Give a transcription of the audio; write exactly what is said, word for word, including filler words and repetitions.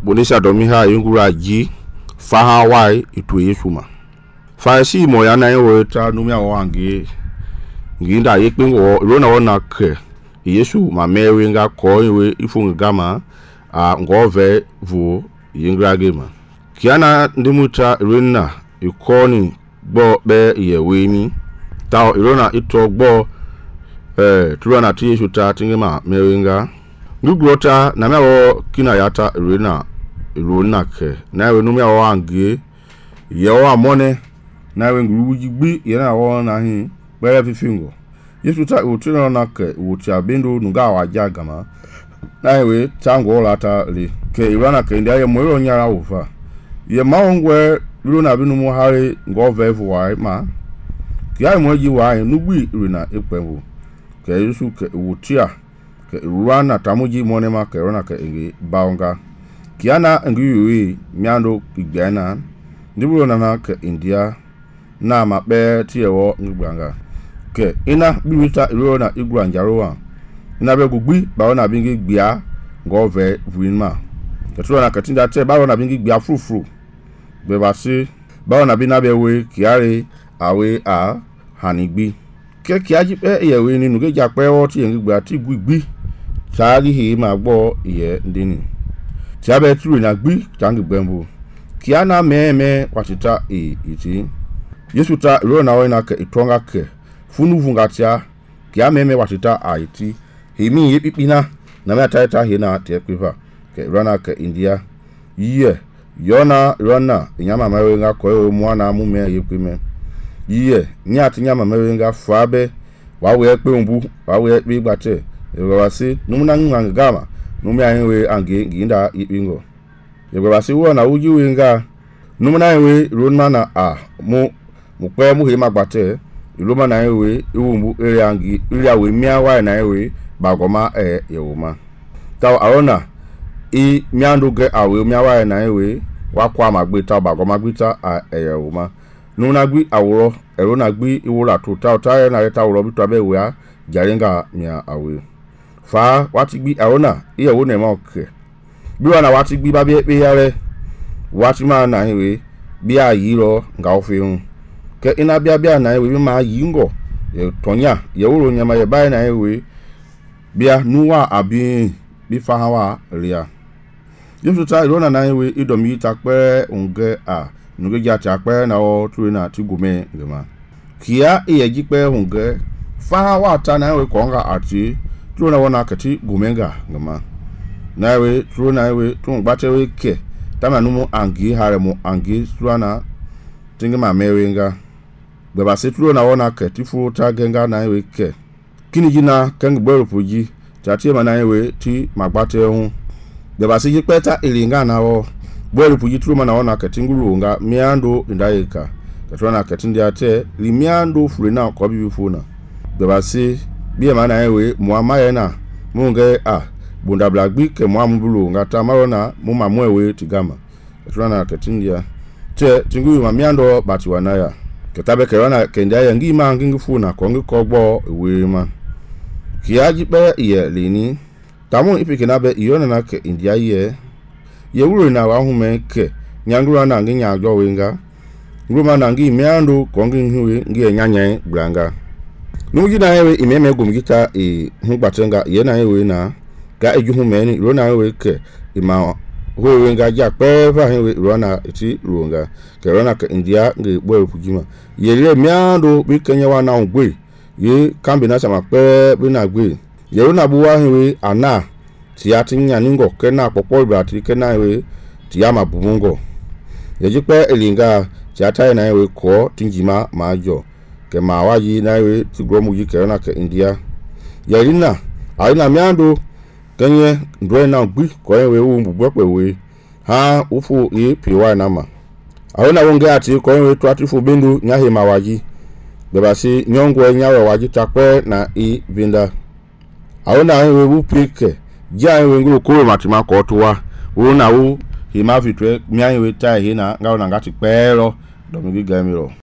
bonisha domiha yungura ji faha wai itu yesuma fa si mo ya na yo ta numia wange nginda yekpe wo rona wona ke yesu ma mewe nga ko we ifunga gama a ngove vu yingra gema kiana ndimuta rena ikoni gbo be yewe ni ta irona ito gbo eh turana ti yesu ta tingema mewe nga ngugrota na mewo kina yata rena rona ke na we numia wange yewo amone na we nguru jigbi yana wona hin bere fifingo yesu ta utino na ke utia bendo nuga waja gama na we tango lata le ke irana ke ndia ye moyo nyara ufa ye maongwe luna binu mu hare ngo vevu wai ma ki ai moji wai nugbi irina epewu ke yesu ke utia ke ruana tamuji monema ke rona ke ngi baonga kiana ngi yuwi miando igana ndibulo na ke india na mabe tiewo ngbanga ke ina biwita iro na igura njarowa ina be gugbi ba na bingi gbia ngove vuinma ke tro na katinda te ba na bingi gbia frufru be ba si ba na bi na be we kiare awe a hanigbi ke kiaji pe yewe ni nuge ja pe o ti ngigba ti gbigbi saari hi ma gbo iye ndini ti abe tru na gbi tangi gbembu kiana meme kwatita e iti yesu ta iro na we na ke itonga ke funu vungatia kia meme watita aiti himi yepipina na me taita hina te kwiva ke rana ke india ye yona rana nyama mawe nga ko mwana mu me yekwime ye nyati nyama mawe nga fabe wawe pe umbu wawe pe gbate ewasi numuna nganga gama numi anwe ange nginda yipingo ewasi wona uji we nga numuna we rona na a mu mu pe mu hima gbate iloma na ewe iwumbu ere angi iri awe miawa na ewe bagoma e yewuma taw arona i miando ge awe miawa na ewe wakwa magbeta bagoma gbita a yewuma nuna gbi aworo erona gbi iwura to taw taw na reta aworo bitu abe we a jaringa mia awe fa wati gbi arona iyewo na ma ke bi wana wati gbi ba bi pe yare wati ma na ewe bi ayiro nga ofihun ke ina bia bia na ewe ma yingo ye tonya ye woro nyama ye bai na ewe bia nuwa abi bi fahawa ria yesu ta irona na ewe idomi ta pe unge a nuge ja ta pe na o tru na ti gume ngema kia iye ji pe unge fahawa ta na ewe konga ati tru na wona kati gumenga ngema na ewe tru na ewe tun gbate we ke tama numu angi haremu angi tru na tingema mewenga beba setro na wona ke tifu ta genga na ewe ke kini jina keng boro puji tati ma na ewe ti magbate hu beba se jipeta ilinga na wo boro puji tru ma na wona ke tinguru nga miando ndaika katro na ke tindia te li miando fure na ko bibi funa beba se bi ma na ewe mu amaye na munge a bunda blagbi ke mu amubulu nga ta marona mu mamu ewe tigama katro na ke tindia te tinguru ma miando batiwanaya ketabe kerana kenda ya ngima ngingi funa kongi kogbo wema kiaji pe ye lini tamu ipike na be iyona na ke india ye ye wuro na wa hume ke nyangura na nginya ajo wenga nguma na ngi miando kongi nhiwe ngi nyanya blanga nuji na yewe imeme gumgita e hugbatenga ye na yewe na ga eju hume ni ro na yewe ke ima wewe nga ja pe fa hewe rona iti ruonga ke rona ka india nge boy pujima yele miando bi kenya wa na ngwe ye kambi na sama pe bi na gwe ye rona buwa hewe ana ti atinya ningo ke na popo ibra ti ke na hewe ti ama bumungo ye ji pe elinga ti atai na hewe ko tinjima majo ke mawaji na hewe ti gromu ji ke rona ka india ye rina aina miando kenye ndwe na gbi ko ewe wu mbugbo pewe ha ufu e piwa na ma awona wonge ati ko ewe to ati fu bindu nyahe mawaji beba si nyongwe nyawe waji takpe na i vinda awona ewe wu pike ja ewe nguru ko matima ko towa wo na wo hima fitwe nya ewe tai hina ngawo na ngati pero domigi gamiro